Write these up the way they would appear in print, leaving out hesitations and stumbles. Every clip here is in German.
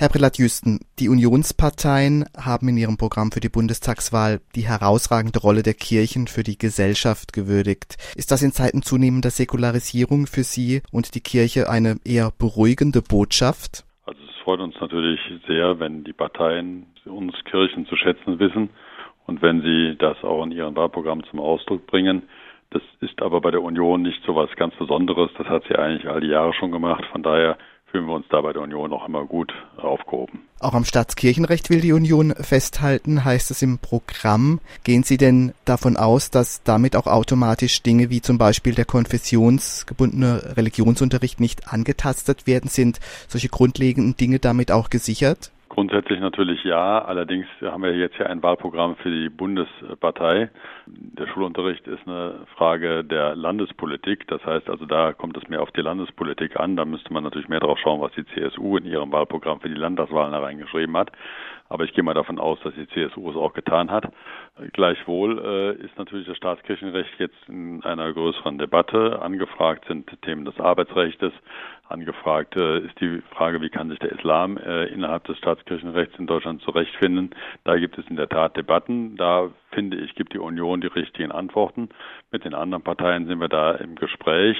Herr Prelat-Jüsten, die Unionsparteien haben in ihrem Programm für die Bundestagswahl die herausragende Rolle der Kirchen für die Gesellschaft gewürdigt. Ist das in Zeiten zunehmender Säkularisierung für Sie und die Kirche eine eher beruhigende Botschaft? Also es freut uns natürlich sehr, wenn die Parteien uns Kirchen zu schätzen wissen und wenn sie das auch in ihren Wahlprogrammen zum Ausdruck bringen. Das ist aber bei der Union nicht so was ganz Besonderes. Das hat sie eigentlich all die Jahre schon gemacht. Von daher fühlen wir uns da bei der Union auch immer gut aufgehoben. Auch am Staatskirchenrecht will die Union festhalten, heißt es im Programm. Gehen Sie denn davon aus, dass damit auch automatisch Dinge wie zum Beispiel der konfessionsgebundene Religionsunterricht nicht angetastet werden? Sind solche grundlegenden Dinge damit auch gesichert? Grundsätzlich natürlich ja, allerdings haben wir jetzt ja ein Wahlprogramm für die Bundespartei. Der Schulunterricht ist eine Frage der Landespolitik, das heißt also, da kommt es mehr auf die Landespolitik an. Da müsste man natürlich mehr drauf schauen, was die CSU in ihrem Wahlprogramm für die Landtagswahlen hereingeschrieben hat. Aber ich gehe mal davon aus, dass die CSU es auch getan hat. Gleichwohl ist natürlich das Staatskirchenrecht jetzt in einer größeren Debatte. Angefragt sind Themen des Arbeitsrechts. Angefragt ist die Frage, wie kann sich der Islam innerhalb des Staatskirchenrechts in Deutschland zurechtfinden. Da gibt es in der Tat Debatten. Da finde ich, gibt die Union die richtigen Antworten. Mit den anderen Parteien sind wir da im Gespräch.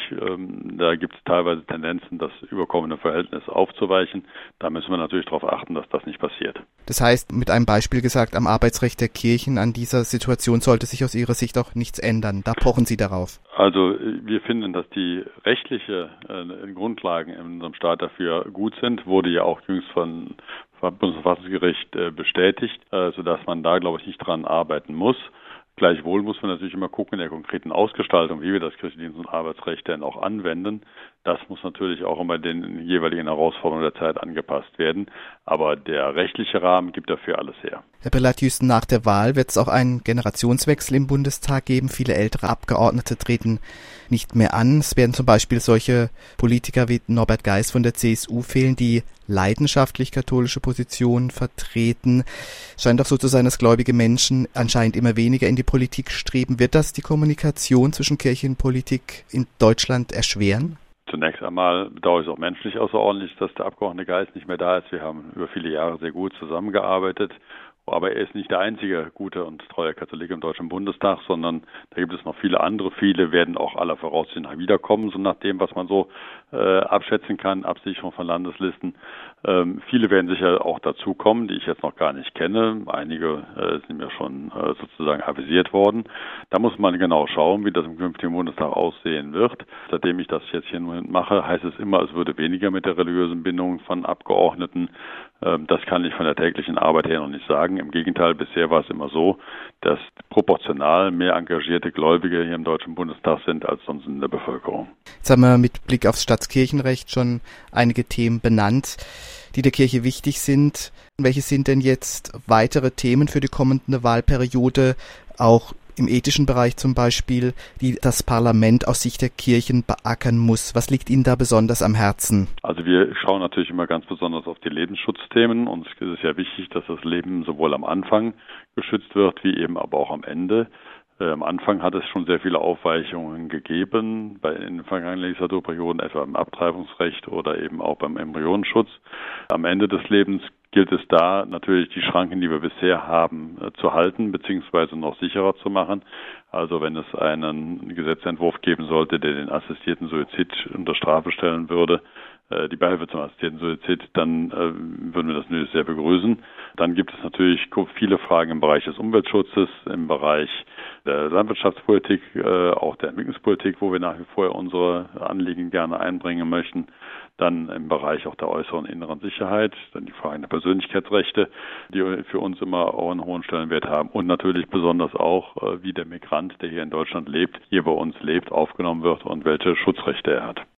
Da gibt es teilweise Tendenzen, das überkommene Verhältnis aufzuweichen. Da müssen wir natürlich darauf achten, dass das nicht passiert. Das heißt, mit einem Beispiel gesagt, am Arbeitsrecht der Kirchen, an dieser Situation sollte sich aus Ihrer Sicht auch nichts ändern. Da pochen Sie darauf. Also wir finden, dass die rechtliche Grundlagen in unserem Staat dafür gut sind. Wurde ja auch jüngst vom Bundesverfassungsgericht bestätigt, sodass man da, glaube ich, nicht dran arbeiten muss. Gleichwohl muss man natürlich immer gucken in der konkreten Ausgestaltung, wie wir das Kirchendienst- und Arbeitsrecht denn auch anwenden. Das muss natürlich auch immer den jeweiligen Herausforderungen der Zeit angepasst werden. Aber der rechtliche Rahmen gibt dafür alles her. Herr Prelat-Jüsten, nach der Wahl wird es auch einen Generationswechsel im Bundestag geben. Viele ältere Abgeordnete treten nicht mehr an. Es werden zum Beispiel solche Politiker wie Norbert Geis von der CSU fehlen, die leidenschaftlich katholische Positionen vertreten. Scheint doch so zu sein, dass gläubige Menschen anscheinend immer weniger in die Politik streben. Wird das die Kommunikation zwischen Kirche und Politik in Deutschland erschweren? Zunächst einmal bedauere ich es auch menschlich außerordentlich, dass der Abgeordnete Geis nicht mehr da ist. Wir haben über viele Jahre sehr gut zusammengearbeitet. Aber er ist nicht der einzige gute und treue Katholik im Deutschen Bundestag, sondern da gibt es noch viele andere. Viele werden auch aller Voraussicht nach wiederkommen, so nach dem, was man so abschätzen kann, Absicherung von Landeslisten. Viele werden sicher auch dazukommen, die ich jetzt noch gar nicht kenne. Einige sind mir schon sozusagen avisiert worden. Da muss man genau schauen, wie das im künftigen Bundestag aussehen wird. Seitdem ich das jetzt hier nur mache, heißt es immer, es würde weniger mit der religiösen Bindung von Abgeordneten. Das kann ich von der täglichen Arbeit her noch nicht sagen. Im Gegenteil, bisher war es immer so, dass proportional mehr engagierte Gläubige hier im Deutschen Bundestag sind als sonst in der Bevölkerung. Jetzt haben wir mit Blick aufs Staatskirchenrecht schon einige Themen benannt, die der Kirche wichtig sind. Welche sind denn jetzt weitere Themen für die kommende Wahlperiode, auch im ethischen Bereich zum Beispiel, die das Parlament aus Sicht der Kirchen beackern muss? Was liegt Ihnen da besonders am Herzen? Also wir schauen natürlich immer ganz besonders auf die Lebensschutzthemen. Uns ist es ja wichtig, dass das Leben sowohl am Anfang geschützt wird, wie eben aber auch am Ende. Am Anfang hat es schon sehr viele Aufweichungen gegeben, in den vergangenen Legislaturperioden, etwa im Abtreibungsrecht oder eben auch beim Embryonenschutz. Am Ende des Lebens gilt es da natürlich, die Schranken, die wir bisher haben, zu halten bzw. noch sicherer zu machen. Also wenn es einen Gesetzentwurf geben sollte, der den assistierten Suizid unter Strafe stellen würde, die Beihilfe zum assistierten Suizid, dann würden wir das natürlich sehr begrüßen. Dann gibt es natürlich viele Fragen im Bereich des Umweltschutzes, im Bereich der Landwirtschaftspolitik, auch der Entwicklungspolitik, wo wir nach wie vor unsere Anliegen gerne einbringen möchten. Dann im Bereich auch der äußeren und inneren Sicherheit, dann die Fragen der Persönlichkeitsrechte, die für uns immer auch einen hohen Stellenwert haben. Und natürlich besonders auch, wie der Migrant, der hier in Deutschland lebt, hier bei uns lebt, aufgenommen wird und welche Schutzrechte er hat.